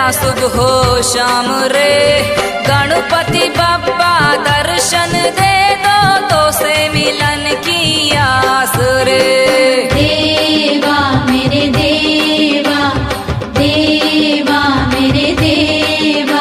शुभ हो शाम रे। गणपति बप्पा दर्शन दे दो तो से मिलन की आस रे। देवा मेरे देवा, देवा मेरे देवा।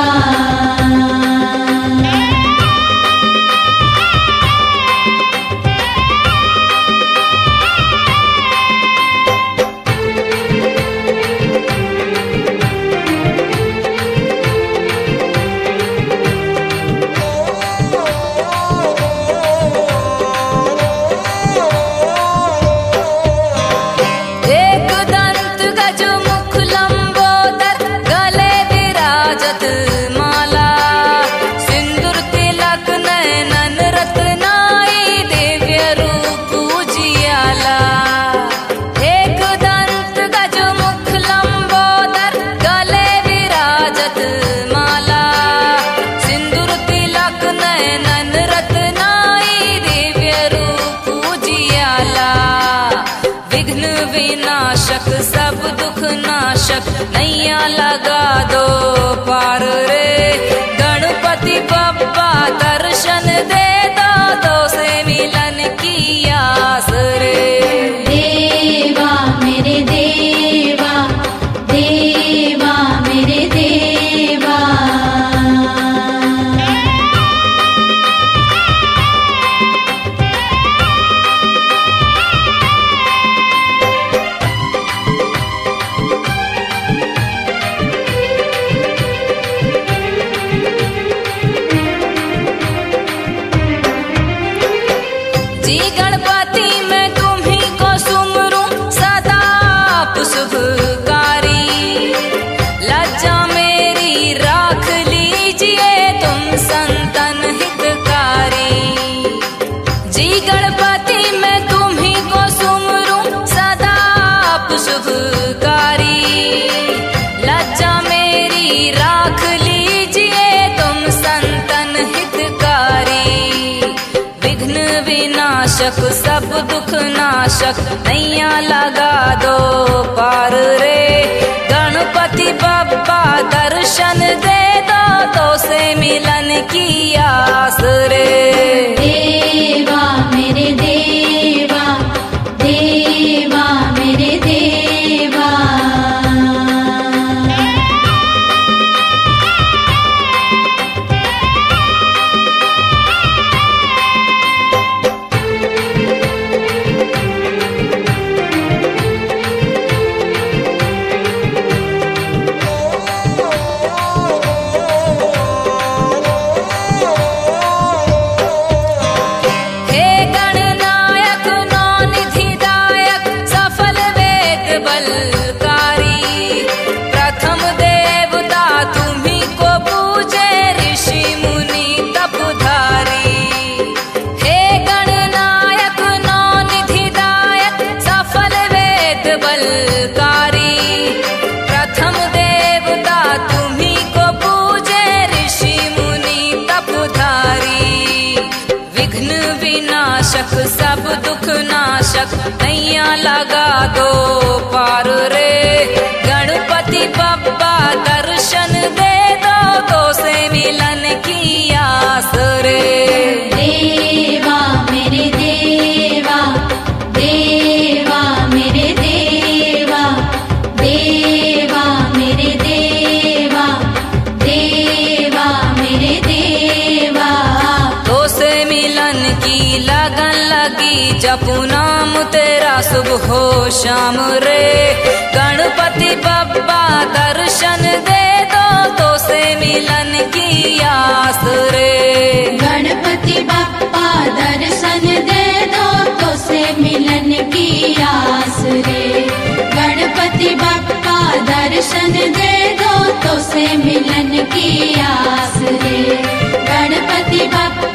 विनाशक सब दुख नाशक नैया लगा दो पार रे। गणपति बप्पा दर्शन दे दो तो से मिलन की आस रे। देवा मेरे देवा, देवा मेरे देवा। जी गणपति मैं तुम्ही को सुमरूं सदा शुभकारी। लज्जा मेरी राख लीजिए तुम संतन हितकारी। जी गणपति मैं तुम्ही को सुमरूं सदा शुभकारी। लज्जा मेरी राख लीजिए तुम संतन हितकारी। विघ्न विनाशक सब दुख नाशक नैया लगा दो पार रे। गणपति बप्पा दर्शन दे दो तो से मिलन की आस रे। देवा मेरे देवा, देवा मेरे देवा। सब दुख नाशक नैया लगा दो पार रे। गणपति बप्पा दर्शन दे दो तो से मिलन की आस रे। देवा मेरे देवा, देवा मेरे देवा, देवा मेरे देवा, देवा मेरे देवा। तो से मिलन की लगन लगी जपू नाम तेरा शुभ हो शाम रे। गणपति बप्पा दर्शन दे दो तो से मिलन की आस रे। गणपति बप्पा दर्शन दे दो तो से मिलन की आस रे। गणपति बप्पा दर्शन दे दो तो से मिलन की आस रे। गणपति बप्पा